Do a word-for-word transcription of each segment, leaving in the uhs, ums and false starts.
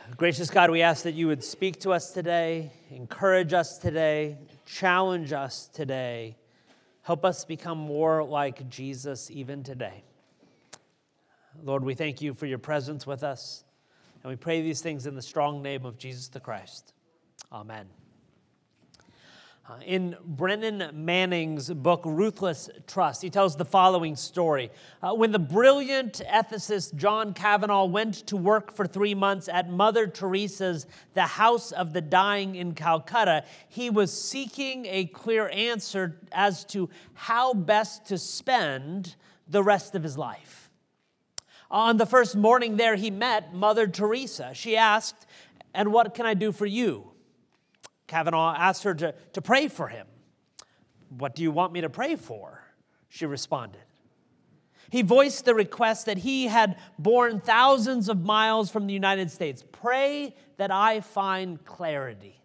Gracious God, we ask that you would speak to us today, encourage us today, challenge us today. Help us become more like Jesus even today. Lord, we thank you for your presence with us, and we pray these things in the strong name of Jesus the Christ. Amen. Uh, in Brennan Manning's book, Ruthless Trust, he tells the following story. Uh, when the brilliant ethicist John Kavanaugh went to work for three months at Mother Teresa's The House of the Dying in Calcutta, he was seeking a clear answer as to how best to spend the rest of his life. On the first morning there, he met Mother Teresa. She asked, "And what can I do for you?" Kavanaugh asked her to, to pray for him. "What do you want me to pray for?" she responded. He voiced the request that he had borne thousands of miles from the United States. "Pray that I find clarity."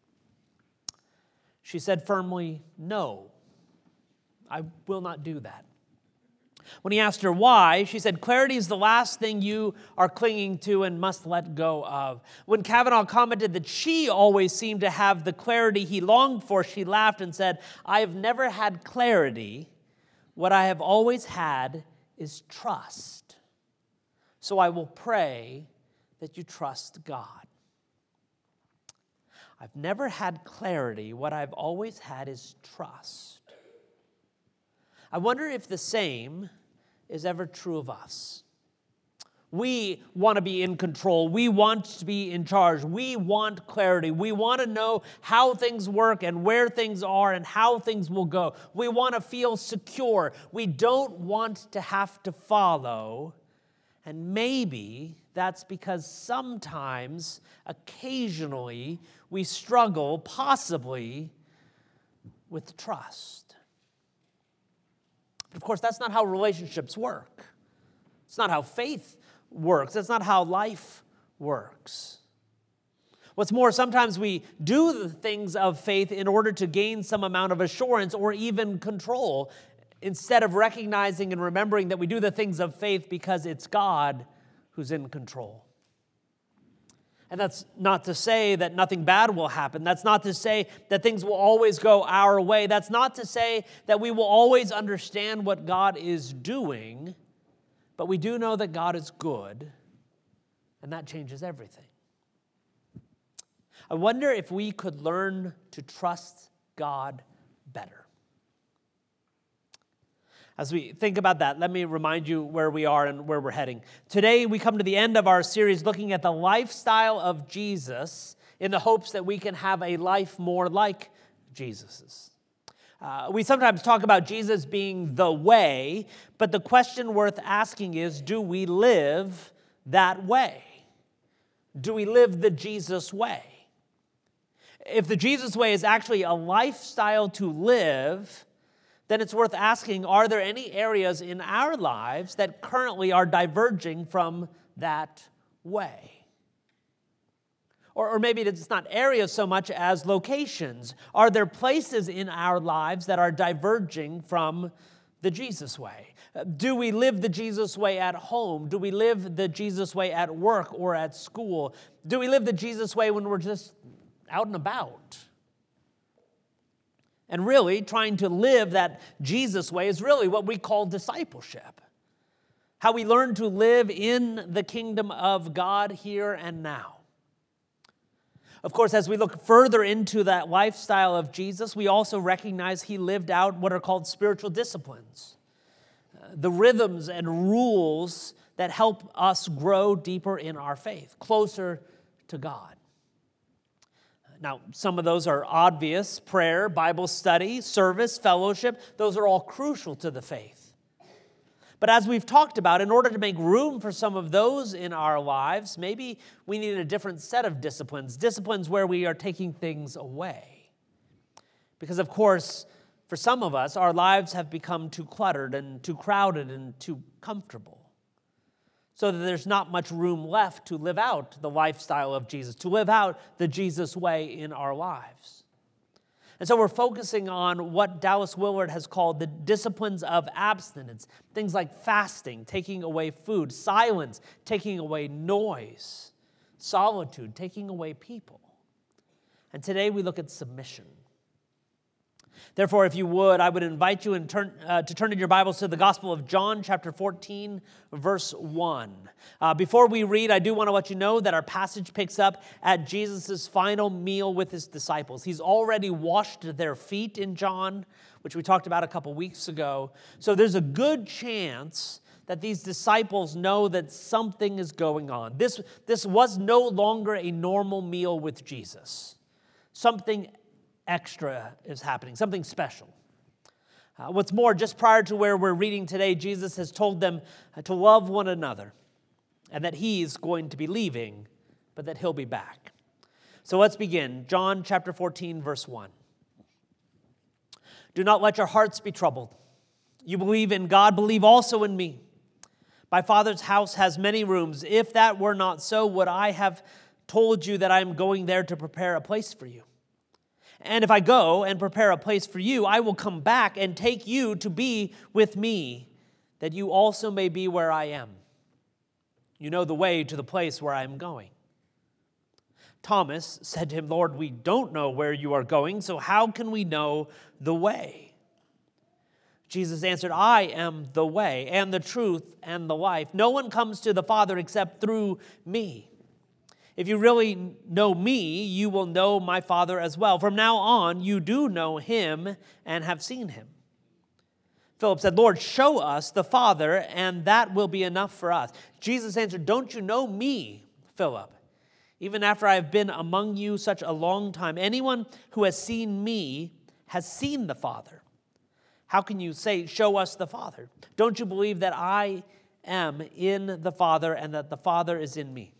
She said firmly, "No, I will not do that." When he asked her why, she said, "Clarity is the last thing you are clinging to and must let go of." When Kavanaugh commented that she always seemed to have the clarity he longed for, she laughed and said, "I have never had clarity. What I have always had is trust. So I will pray that you trust God." I've never had clarity. What I've always had is trust. I wonder if the same is ever true of us. We want to be in control. We want to be in charge. We want clarity. We want to know how things work and where things are and how things will go. We want to feel secure. We don't want to have to follow. And maybe that's because sometimes, occasionally, we struggle, possibly, with trust. But of course, that's not how relationships work. It's not how faith works. That's not how life works. What's more, sometimes we do the things of faith in order to gain some amount of assurance or even control, instead of recognizing and remembering that we do the things of faith because it's God who's in control. And that's not to say that nothing bad will happen. That's not to say that things will always go our way. That's not to say that we will always understand what God is doing. But we do know that God is good, and that changes everything. I wonder if we could learn to trust God better. As we think about that, let me remind you where we are and where we're heading. Today, we come to the end of our series looking at the lifestyle of Jesus in the hopes that we can have a life more like Jesus's. Uh, we sometimes talk about Jesus being the way, but the question worth asking is, do we live that way? Do we live the Jesus way? If the Jesus way is actually a lifestyle to live, then it's worth asking, are there any areas in our lives that currently are diverging from that way? Or, or maybe it's not areas so much as locations. Are there places in our lives that are diverging from the Jesus way? Do we live the Jesus way at home? Do we live the Jesus way at work or at school? Do we live the Jesus way when we're just out and about? And really, trying to live that Jesus way is really what we call discipleship. How we learn to live in the kingdom of God here and now. Of course, as we look further into that lifestyle of Jesus, we also recognize he lived out what are called spiritual disciplines. The rhythms and rules that help us grow deeper in our faith, closer to God. Now, some of those are obvious: prayer, Bible study, service, fellowship. Those are all crucial to the faith. But as we've talked about, in order to make room for some of those in our lives, maybe we need a different set of disciplines, disciplines where we are taking things away. Because, of course, for some of us, our lives have become too cluttered and too crowded and too comfortable, so that there's not much room left to live out the lifestyle of Jesus, to live out the Jesus way in our lives. And so we're focusing on what Dallas Willard has called the disciplines of abstinence. Things like fasting, taking away food, silence, taking away noise, solitude, taking away people. And today we look at submission. Therefore, if you would, I would invite you in turn, uh, to turn in your Bibles to the Gospel of John, chapter fourteen, verse one. Uh, before we read, I do want to let you know that our passage picks up at Jesus' final meal with his disciples. He's already washed their feet in John, which we talked about a couple weeks ago. So there's a good chance that these disciples know that something is going on. This, this was no longer a normal meal with Jesus. Something extra is happening, something special. Uh, what's more, just prior to where we're reading today, Jesus has told them to love one another and that he's going to be leaving, but that he'll be back. So let's begin. John chapter fourteen, verse one. Do not let your hearts be troubled. You believe in God, believe also in me. My Father's house has many rooms. If that were not so, would I have told you that I am going there to prepare a place for you? And if I go and prepare a place for you, I will come back and take you to be with me, that you also may be where I am. You know the way to the place where I am going. Thomas said to him, Lord, we don't know where you are going, so how can we know the way? Jesus answered, I am the way and the truth and the life. No one comes to the Father except through me. If you really know me, you will know my Father as well. From now on, you do know him and have seen him. Philip said, Lord, show us the Father, and that will be enough for us. Jesus answered, don't you know me, Philip? Even after I have been among you such a long time, anyone who has seen me has seen the Father. How can you say, show us the Father? Don't you believe that I am in the Father and that the Father is in me?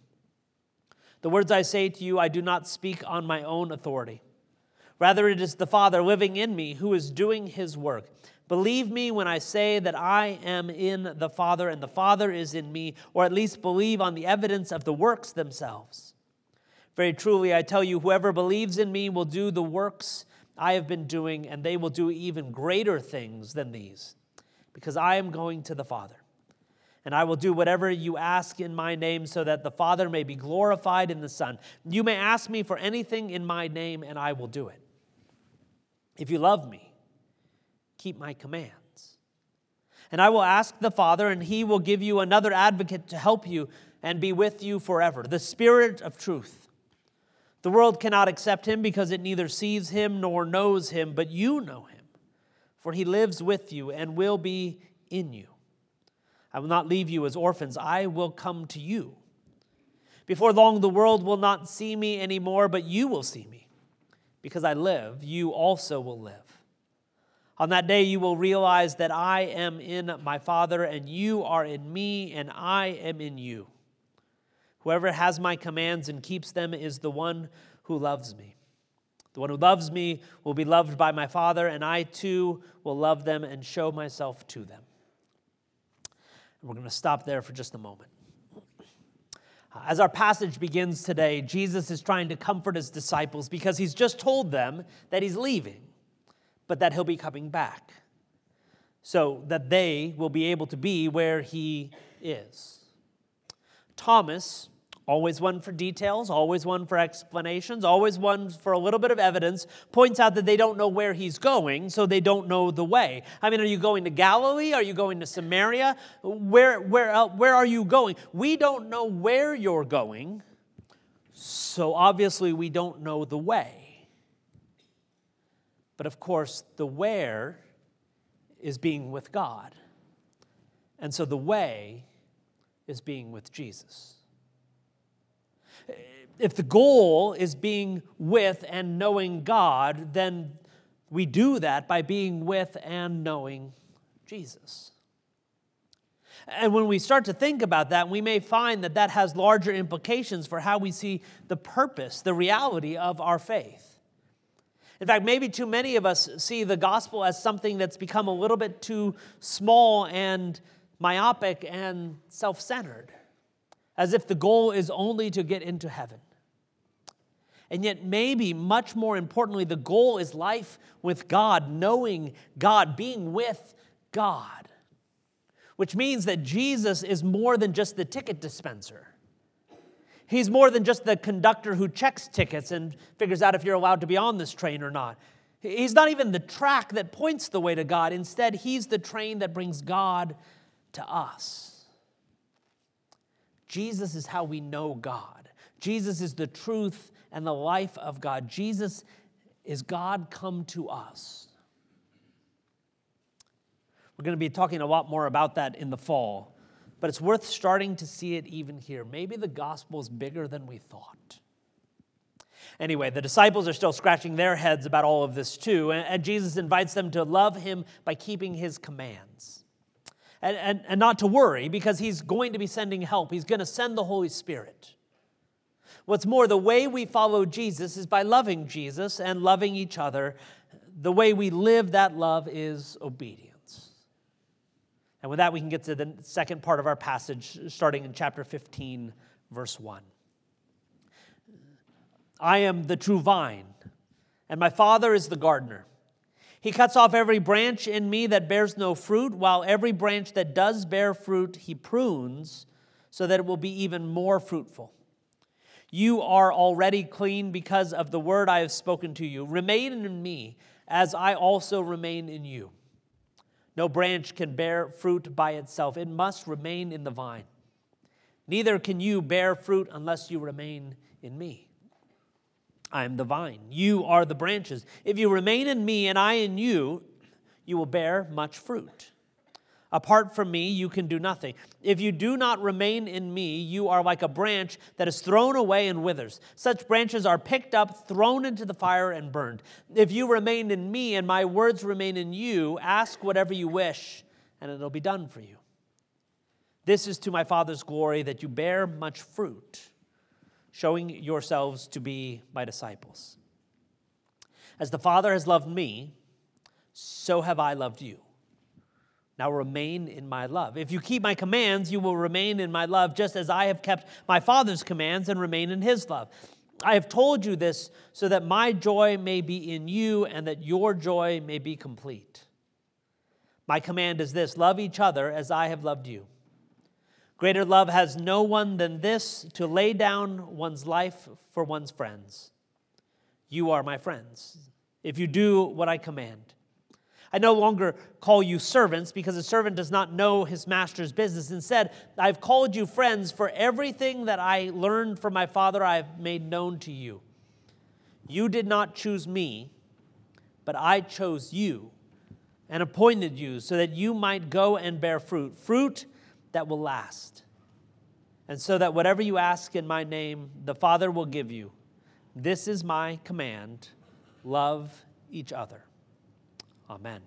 The words I say to you, I do not speak on my own authority. Rather, it is the Father living in me who is doing his work. Believe me when I say that I am in the Father and the Father is in me, or at least believe on the evidence of the works themselves. Very truly, I tell you, whoever believes in me will do the works I have been doing, and they will do even greater things than these, because I am going to the Father. And I will do whatever you ask in my name so that the Father may be glorified in the Son. You may ask me for anything in my name, and I will do it. If you love me, keep my commands. And I will ask the Father, and he will give you another advocate to help you and be with you forever, the Spirit of truth. The world cannot accept him because it neither sees him nor knows him, but you know him, for he lives with you and will be in you. I will not leave you as orphans. I will come to you. Before long, the world will not see me anymore, but you will see me. Because I live, you also will live. On that day, you will realize that I am in my Father, and you are in me, and I am in you. Whoever has my commands and keeps them is the one who loves me. The one who loves me will be loved by my Father, and I too will love them and show myself to them. We're going to stop there for just a moment. As our passage begins today, Jesus is trying to comfort his disciples because he's just told them that he's leaving, but that he'll be coming back so that they will be able to be where he is. Thomas, always one for details, always one for explanations, always one for a little bit of evidence, points out that they don't know where he's going, so they don't know the way. I mean, are you going to Galilee? Are you going to Samaria? Where, where, uh, where are you going? We don't know where you're going, so obviously we don't know the way. But of course, the where is being with God. And so the way is being with Jesus. If the goal is being with and knowing God, then we do that by being with and knowing Jesus. And when we start to think about that, we may find that that has larger implications for how we see the purpose, the reality of our faith. In fact, maybe too many of us see the gospel as something that's become a little bit too small and myopic and self-centered, as if the goal is only to get into heaven. And yet maybe much more importantly, the goal is life with God, knowing God, being with God, which means that Jesus is more than just the ticket dispenser. He's more than just the conductor who checks tickets and figures out if you're allowed to be on this train or not. He's not even the track that points the way to God. Instead, he's the train that brings God to us. Jesus is how we know God. Jesus is the truth and the life of God. Jesus is God come to us. We're going to be talking a lot more about that in the fall, but it's worth starting to see it even here. Maybe the gospel is bigger than we thought. Anyway, the disciples are still scratching their heads about all of this too, and Jesus invites them to love him by keeping his commands. And, and, and not to worry, because he's going to be sending help. He's going to send the Holy Spirit. What's more, the way we follow Jesus is by loving Jesus and loving each other. The way we live that love is obedience. And with that, we can get to the second part of our passage, starting in chapter fifteen, verse one. I am the true vine, and my Father is the gardener. He cuts off every branch in me that bears no fruit, while every branch that does bear fruit he prunes, so that it will be even more fruitful. You are already clean because of the word I have spoken to you. Remain in me, as I also remain in you. No branch can bear fruit by itself. It must remain in the vine. Neither can you bear fruit unless you remain in me. I am the vine. You are the branches. If you remain in me and I in you, you will bear much fruit. Apart from me, you can do nothing. If you do not remain in me, you are like a branch that is thrown away and withers. Such branches are picked up, thrown into the fire, and burned. If you remain in me and my words remain in you, ask whatever you wish, and it will be done for you. This is to my Father's glory, that you bear much fruit, showing yourselves to be my disciples. As the Father has loved me, so have I loved you. Now remain in my love. If you keep my commands, you will remain in my love, just as I have kept my Father's commands and remain in his love. I have told you this so that my joy may be in you and that your joy may be complete. My command is this: love each other as I have loved you. Greater love has no one than this, to lay down one's life for one's friends. You are my friends, if you do what I command. I no longer call you servants, because a servant does not know his master's business. Instead, I've called you friends, for everything that I learned from my Father I have made known to you. You did not choose me, but I chose you and appointed you so that you might go and bear fruit, fruit that will last. And so that whatever you ask in my name, the Father will give you. This is my command: love each other. Amen.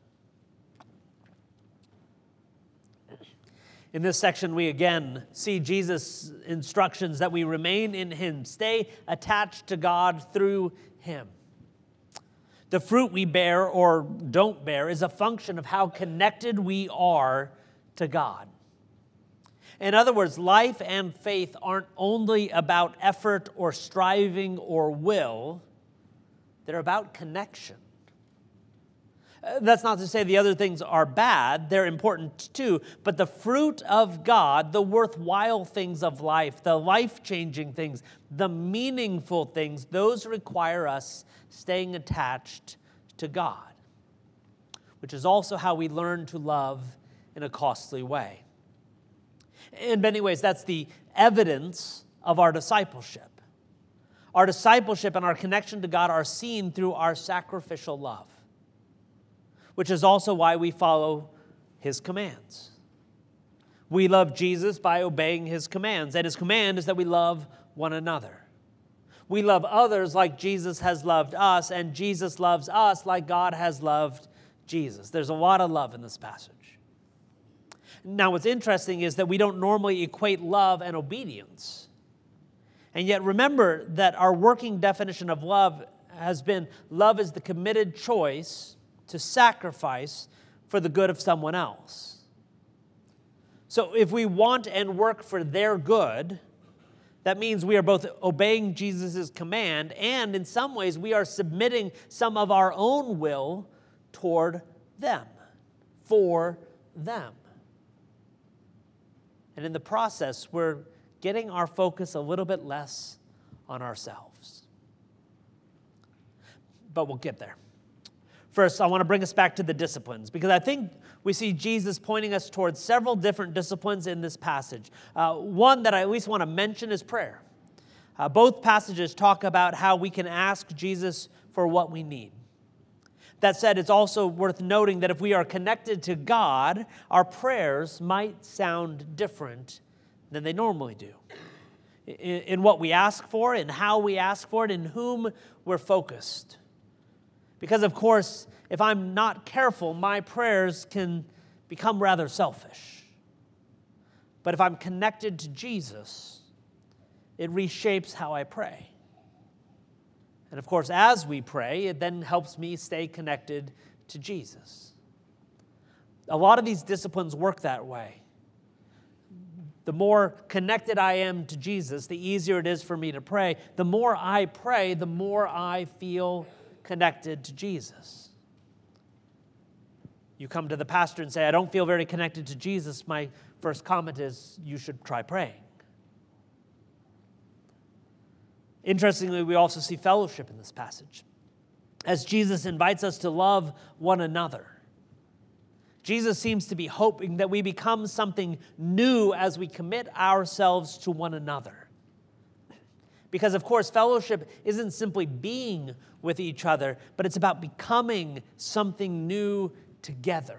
In this section, we again see Jesus' instructions that we remain in him, stay attached to God through him. The fruit we bear or don't bear is a function of how connected we are to God. In other words, life and faith aren't only about effort or striving or will, they're about connection. That's not to say the other things are bad. They're important too. But the fruit of God, the worthwhile things of life, the life-changing things, the meaningful things, those require us staying attached to God, which is also how we learn to love in a costly way. In many ways, that's the evidence of our discipleship. Our discipleship and our connection to God are seen through our sacrificial love, which is also why we follow his commands. We love Jesus by obeying his commands, and his command is that we love one another. We love others like Jesus has loved us, and Jesus loves us like God has loved Jesus. There's a lot of love in this passage. Now, what's interesting is that we don't normally equate love and obedience. And yet remember that our working definition of love has been love is the committed choice to sacrifice for the good of someone else. So if we want and work for their good, that means we are both obeying Jesus' command, and in some ways we are submitting some of our own will toward them, for them. And in the process, we're getting our focus a little bit less on ourselves. But we'll get there. First, I want to bring us back to the disciplines, because I think we see Jesus pointing us towards several different disciplines in this passage. Uh, one that I at least want to mention is prayer. Uh, both passages talk about how we can ask Jesus for what we need. That said, it's also worth noting that if we are connected to God, our prayers might sound different than they normally do. In, in what we ask for, in how we ask for it, in whom we're focused. Because, of course, if I'm not careful, my prayers can become rather selfish. But if I'm connected to Jesus, it reshapes how I pray. And, of course, as we pray, it then helps me stay connected to Jesus. A lot of these disciplines work that way. The more connected I am to Jesus, the easier it is for me to pray. The more I pray, the more I feel connected to Jesus. You come to the pastor and say, I don't feel very connected to Jesus. My first comment is, you should try praying. Interestingly, we also see fellowship in this passage, as Jesus invites us to love one another. Jesus seems to be hoping that we become something new as we commit ourselves to one another. Because, of course, fellowship isn't simply being with each other, but it's about becoming something new together.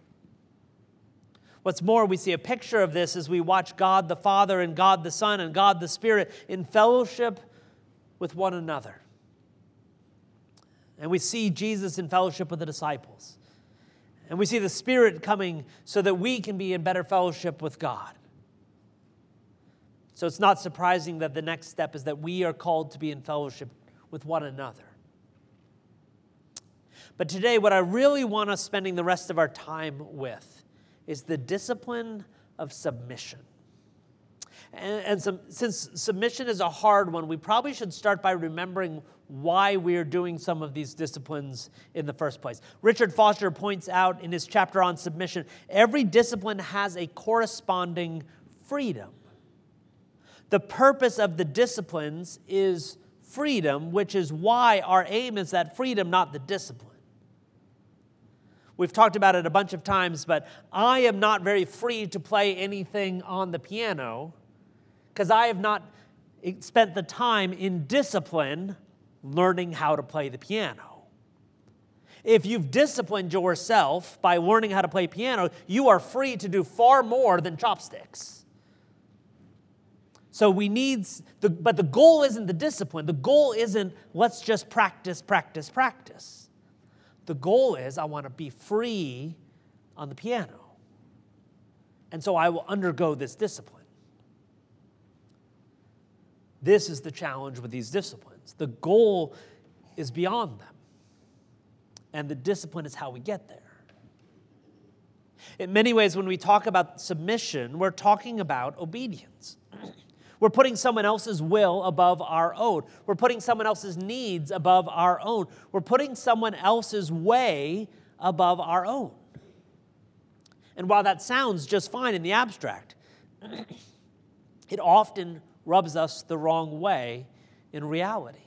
What's more, we see a picture of this as we watch God the Father and God the Son and God the Spirit in fellowship with one another. And we see Jesus in fellowship with the disciples. And we see the Spirit coming so that we can be in better fellowship with God. So it's not surprising that the next step is that we are called to be in fellowship with one another. But today, what I really want us spending the rest of our time with is the discipline of submission. And, and some, since submission is a hard one, we probably should start by remembering why we're doing some of these disciplines in the first place. Richard Foster points out in his chapter on submission, every discipline has a corresponding freedom. The purpose of the disciplines is freedom, which is why our aim is that freedom, not the discipline. We've talked about it a bunch of times, but I am not very free to play anything on the piano because I have not spent the time in discipline learning how to play the piano. If you've disciplined yourself by learning how to play piano, you are free to do far more than chopsticks. So we need, the, but the goal isn't the discipline. The goal isn't let's just practice, practice, practice. The goal is I want to be free on the piano. And so I will undergo this discipline. This is the challenge with these disciplines. The goal is beyond them. And the discipline is how we get there. In many ways, when we talk about submission, we're talking about obedience. We're putting someone else's will above our own. We're putting someone else's needs above our own. We're putting someone else's way above our own. And while that sounds just fine in the abstract, it often rubs us the wrong way in reality.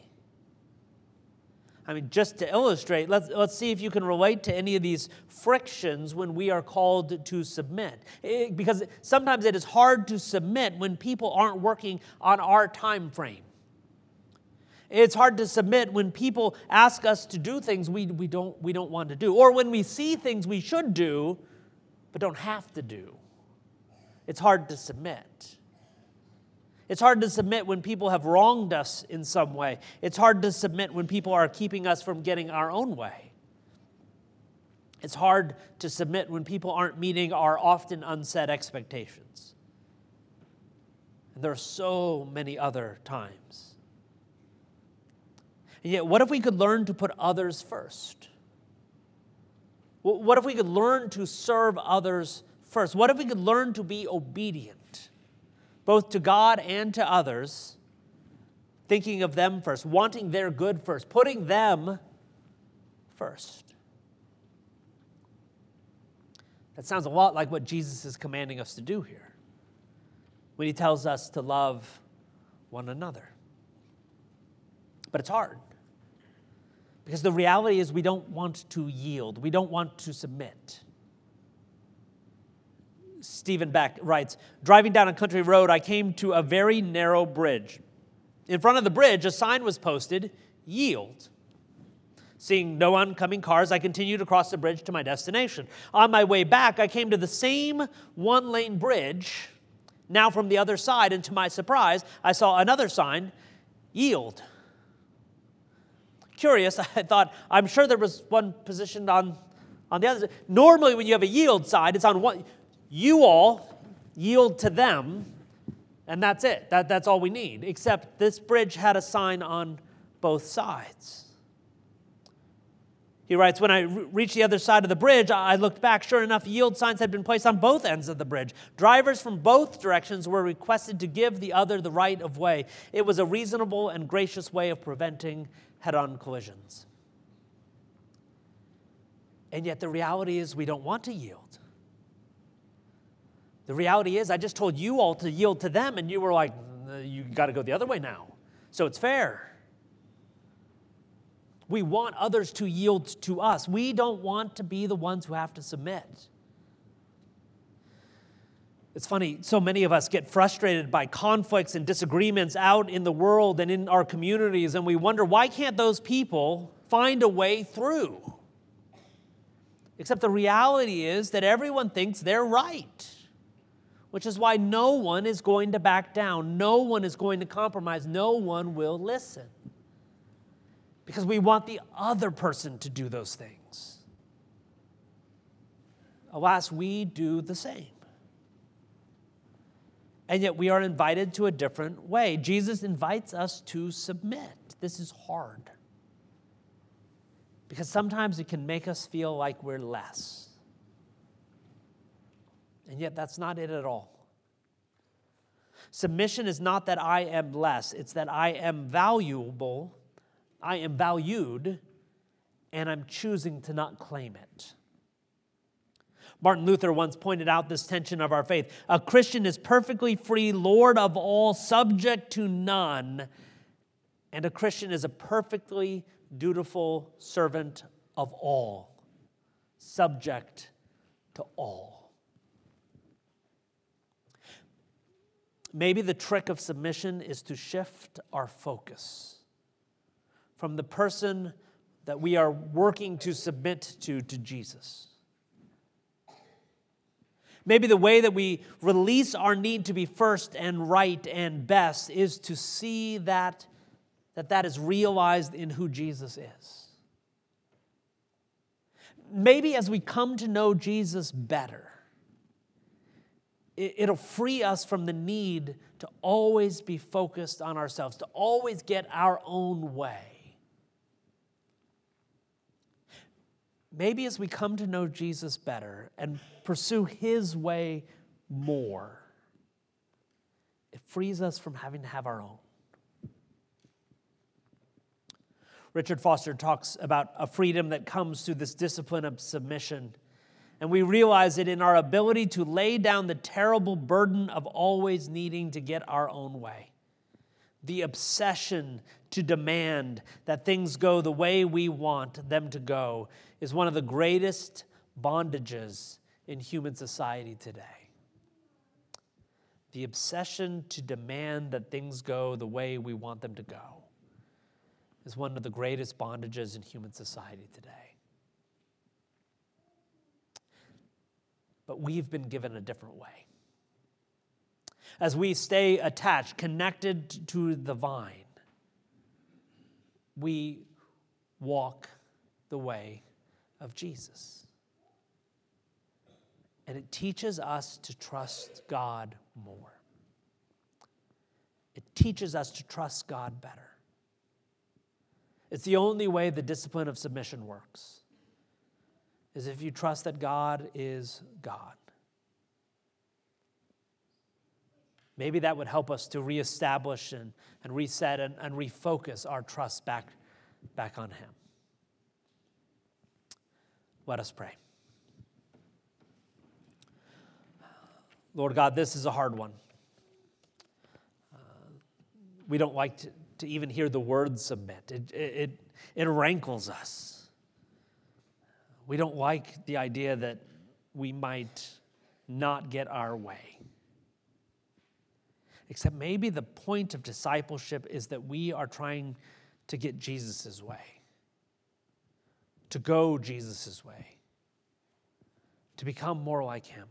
I mean, just to illustrate, let's, let's see if you can relate to any of these frictions when we are called to submit. It, because sometimes it is hard to submit when people aren't working on our time frame. It's hard to submit when people ask us to do things we, we, don't, we don't want to do, or when we see things we should do but don't have to do. It's hard to submit. It's hard to submit when people have wronged us in some way. It's hard to submit when people are keeping us from getting our own way. It's hard to submit when people aren't meeting our often unsaid expectations. And there are so many other times. And yet, what if we could learn to put others first? What if we could learn to serve others first? What if we could learn to be obedient? Both to God and to others, thinking of them first, wanting their good first, putting them first. That sounds a lot like what Jesus is commanding us to do here. when he tells us to love one another. But it's hard. Because the reality is we don't want to yield. We don't want to submit. Stephen Beck writes, driving down a country road, I came to a very narrow bridge. In front of the bridge, a sign was posted, yield. Seeing no oncoming cars, I continued across the bridge to my destination. On my way back, I came to the same one-lane bridge, now from the other side, and to my surprise, I saw another sign, yield. Curious, I thought, I'm sure there was one positioned on, on the other side. Normally, when you have a yield side, it's on one. You all yield to them, and that's it. That, that's all we need. Except this bridge had a sign on both sides. He writes, when I re- reached the other side of the bridge, I looked back. Sure enough, yield signs had been placed on both ends of the bridge. Drivers from both directions were requested to give the other the right of way. It was a reasonable and gracious way of preventing head-on collisions. And yet the reality is we don't want to yield. The reality is I just told you all to yield to them, and you were like, you got to go the other way now. So it's fair. We want others to yield to us. We don't want to be the ones who have to submit. It's funny, so many of us get frustrated by conflicts and disagreements out in the world and in our communities, and we wonder, why can't those people find a way through? Except the reality is that everyone thinks they're right, which is why no one is going to back down. No one is going to compromise. No one will listen. Because we want the other person to do those things. Alas, we do the same. And yet we are invited to a different way. Jesus invites us to submit. This is hard. Because sometimes it can make us feel like we're less. And yet that's not it at all. Submission is not that I am less. It's that I am valuable, I am valued, and I'm choosing to not claim it. Martin Luther once pointed out this tension of our faith. A Christian is perfectly free, Lord of all, subject to none. And a Christian is a perfectly dutiful servant of all, subject to all. Maybe the trick of submission is to shift our focus from the person that we are working to submit to, to Jesus. Maybe the way that we release our need to be first and right and best is to see that that, that is realized in who Jesus is. Maybe as we come to know Jesus better, it, it'll free us from the need to always be focused on ourselves, to always get our own way. Maybe as we come to know Jesus better and pursue his way more, it frees us from having to have our own. Richard Foster talks about a freedom that comes through this discipline of submission. And we realize it in our ability to lay down the terrible burden of always needing to get our own way. The obsession to demand that things go the way we want them to go is one of the greatest bondages in human society today. The obsession to demand that things go the way we want them to go is one of the greatest bondages in human society today. But we've been given a different way. As we stay attached, connected to the vine, we walk the way of Jesus. And it teaches us to trust God more. It teaches us to trust God better. It's the only way the discipline of submission works, is if you trust that God is God. Maybe that would help us to reestablish and, and reset and, and refocus our trust back, back on him. Let us pray. Lord God, this is a hard one. We don't like to, to even hear the word submit. It, it, it rankles us. We don't like the idea that we might not get our way. Except maybe the point of discipleship is that we are trying to get Jesus' way, to go Jesus' way, to become more like him.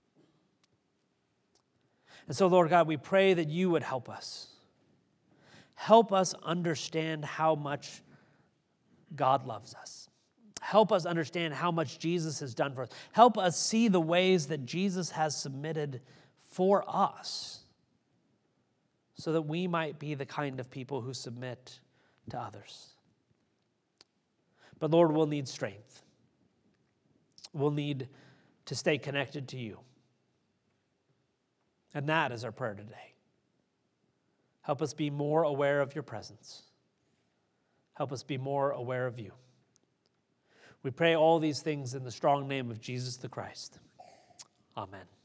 And so, Lord God, we pray that you would help us. Help us understand how much God loves us. Help us understand how much Jesus has done for us. Help us see the ways that Jesus has submitted for us so that we might be the kind of people who submit to others. But Lord, we'll need strength. We'll need to stay connected to you. And that is our prayer today. Help us be more aware of your presence. Help us be more aware of you. We pray all these things in the strong name of Jesus the Christ. Amen.